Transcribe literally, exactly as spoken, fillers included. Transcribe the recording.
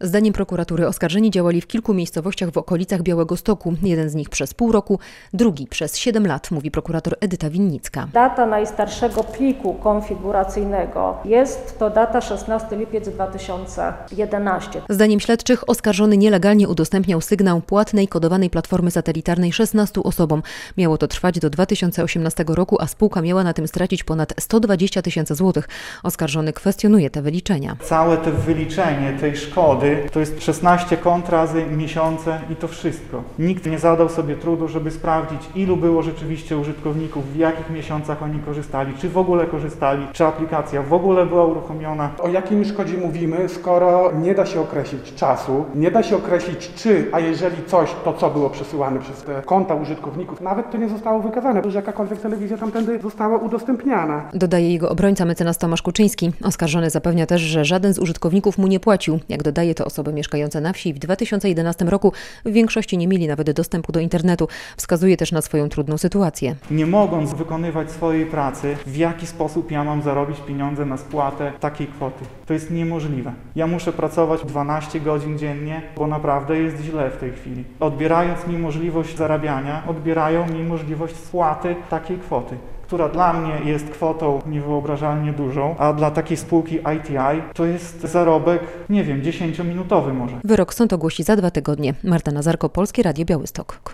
Zdaniem prokuratury oskarżeni działali w kilku miejscowościach w okolicach Białegostoku. Jeden z nich przez pół roku, drugi przez siedem lat, mówi prokurator Edyta Winnicka. Data najstarszego pliku konfiguracyjnego jest to data szesnasty lipiec dwa tysiące jedenasty. Zdaniem śledczych oskarżony nielegalnie udostępniał sygnał płatnej kodowanej platformy satelitarnej szesnastu osobom. Miało to trwać do dwa tysiące osiemnastego roku, a spółka miała na tym stracić ponad sto dwadzieścia tysięcy złotych. Oskarżony kwestionuje te wyliczenia. Całe to wyliczenie tej szkody to jest szesnaście kont razy miesiące i to wszystko. Nikt nie zadał sobie trudu, żeby sprawdzić, ilu było rzeczywiście użytkowników, w jakich miesiącach oni korzystali, czy w ogóle korzystali, czy aplikacja w ogóle była uruchomiona. O jakim szkodzie mówimy, skoro nie da się określić czasu, nie da się określić czy, a jeżeli coś, to co było przesyłane przez te konta użytkowników, nawet to nie zostało wykazane, że jakakolwiek telewizja tamtędy została udostępniana. Dodaje jego obrońca mecenas Tomasz Kuczyński. Oskarżony zapewnia też, że żaden z użytkowników mu nie płacił. Jak dodaje, to osoby mieszkające na wsi w dwa tysiące jedenastym roku w większości nie mieli nawet dostępu do internetu. Wskazuje też na swoją trudną sytuację. Nie mogąc wykonywać swojej pracy, w jaki sposób ja mam zarobić pieniądze na spłatę takiej kwoty? To jest niemożliwe. Ja muszę pracować dwanaście godzin dziennie, bo naprawdę jest źle w tej chwili. Odbierając mi możliwość zarabiania, odbierają mi możliwość spłaty takiej kwoty, która dla mnie jest kwotą niewyobrażalnie dużą, a dla takiej spółki I T I to jest zarobek, nie wiem, dziesięciominutowy może. Wyrok sąd ogłosi za dwa tygodnie. Marta Nazarko, Polskie Radio Białystok.